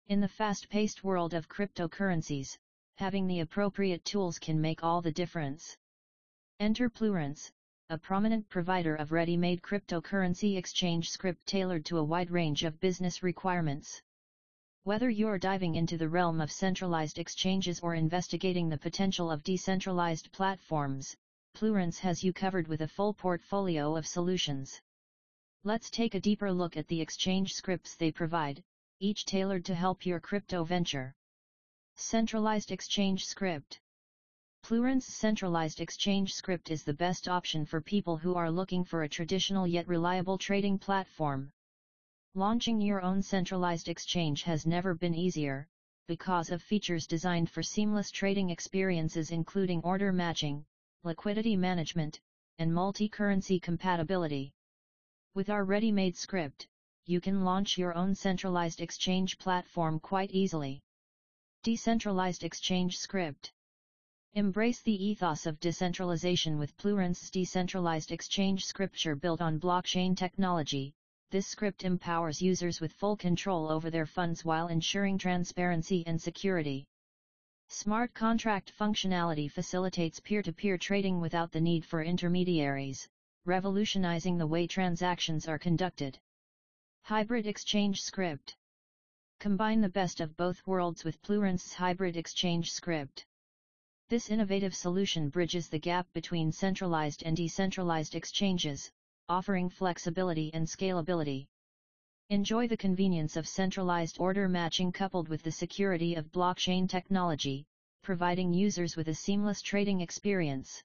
In the fast-paced world of cryptocurrencies, having the appropriate tools can make all the difference. Enter Plurence, a prominent provider of ready-made cryptocurrency exchange script tailored to a wide range of business requirements. Whether you're diving into the realm of centralized exchanges or investigating the potential of decentralized platforms, Plurence has you covered with a full portfolio of solutions. Let's take a deeper look at the exchange scripts they provide, each tailored to help your crypto venture. Centralized Exchange Script. Plurence Centralized Exchange Script is the best option for people who are looking for a traditional yet reliable trading platform. Launching your own centralized exchange has never been easier, because of features designed for seamless trading experiences including order matching, liquidity management, and multi-currency compatibility. With our ready-made script, you can launch your own centralized exchange platform quite easily. Decentralized Exchange Script. Embrace the ethos of decentralization with Plurence's decentralized exchange scripture built on blockchain technology. This script empowers users with full control over their funds while ensuring transparency and security. Smart contract functionality facilitates peer-to-peer trading without the need for intermediaries, revolutionizing the way transactions are conducted. Hybrid Exchange Script. Combine the best of both worlds with Plurence's Hybrid Exchange Script. This innovative solution bridges the gap between centralized and decentralized exchanges, offering flexibility and scalability. Enjoy the convenience of centralized order matching coupled with the security of blockchain technology, providing users with a seamless trading experience.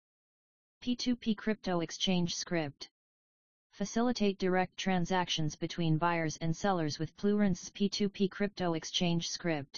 P2P Crypto Exchange Script. Facilitate direct transactions between buyers and sellers with Plurence's P2P Crypto Exchange Script.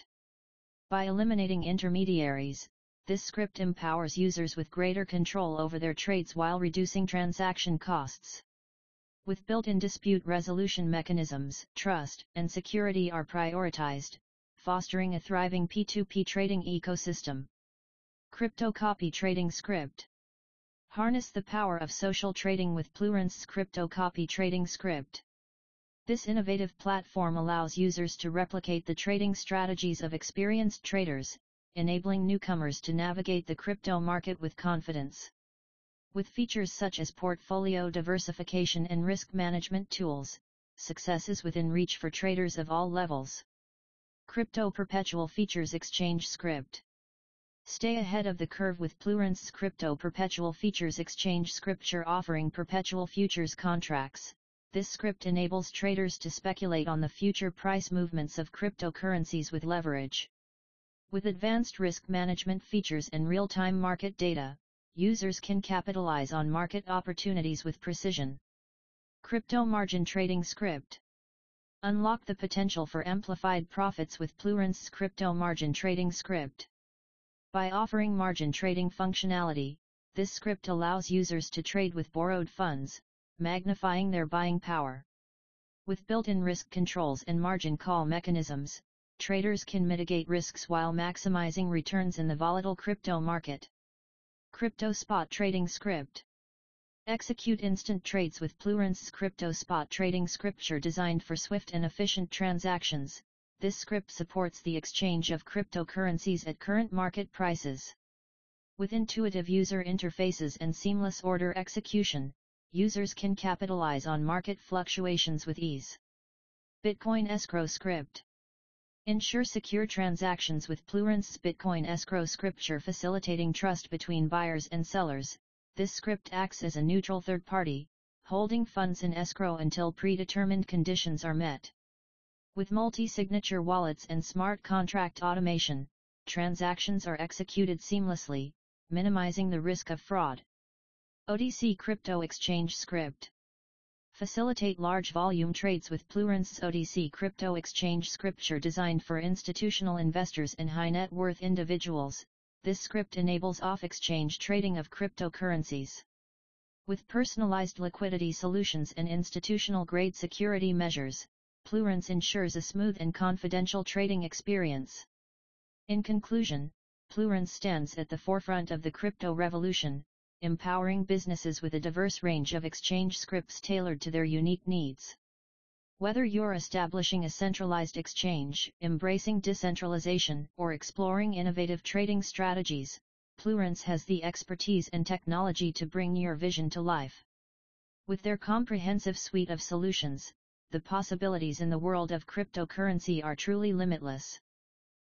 By eliminating intermediaries, this script empowers users with greater control over their trades while reducing transaction costs. With built-in dispute resolution mechanisms, trust and security are prioritized, fostering a thriving P2P trading ecosystem. Crypto Copy Trading Script. Harness the power of social trading with Plurence's Crypto Copy Trading Script. This innovative platform allows users to replicate the trading strategies of experienced traders, enabling newcomers to navigate the crypto market with confidence. With features such as portfolio diversification and risk management tools, success is within reach for traders of all levels. Crypto Perpetual Futures Exchange Script. Stay ahead of the curve with Plurence's Crypto Perpetual Futures Exchange Scripture offering perpetual futures contracts. This script enables traders to speculate on the future price movements of cryptocurrencies with leverage. With advanced risk management features and real-time market data, users can capitalize on market opportunities with precision. Crypto Margin Trading Script. Unlock the potential for amplified profits with Plurence's Crypto Margin Trading Script. By offering margin trading functionality, this script allows users to trade with borrowed funds, magnifying their buying power. With built-in risk controls and margin call mechanisms, traders can mitigate risks while maximizing returns in the volatile crypto market. Crypto Spot Trading Script. Execute instant trades with Plurence's Crypto Spot Trading Scripture designed for swift and efficient transactions. This script supports the exchange of cryptocurrencies at current market prices. With intuitive user interfaces and seamless order execution, users can capitalize on market fluctuations with ease. Bitcoin Escrow Script. Ensure secure transactions with Plurence's Bitcoin Escrow Scripture facilitating trust between buyers and sellers. This script acts as a neutral third party, holding funds in escrow until predetermined conditions are met. With multi-signature wallets and smart contract automation, transactions are executed seamlessly, minimizing the risk of fraud. ODC Crypto Exchange Script. Facilitate large volume trades with Plurence's ODC Crypto Exchange Scripture designed for institutional investors and high net worth individuals. This script enables off-exchange trading of cryptocurrencies. With personalized liquidity solutions and institutional-grade security measures, Plurence ensures a smooth and confidential trading experience. In conclusion, Plurence stands at the forefront of the crypto revolution, empowering businesses with a diverse range of exchange scripts tailored to their unique needs. Whether you're establishing a centralized exchange, embracing decentralization, or exploring innovative trading strategies, Plurence has the expertise and technology to bring your vision to life. With their comprehensive suite of solutions, the possibilities in the world of cryptocurrency are truly limitless.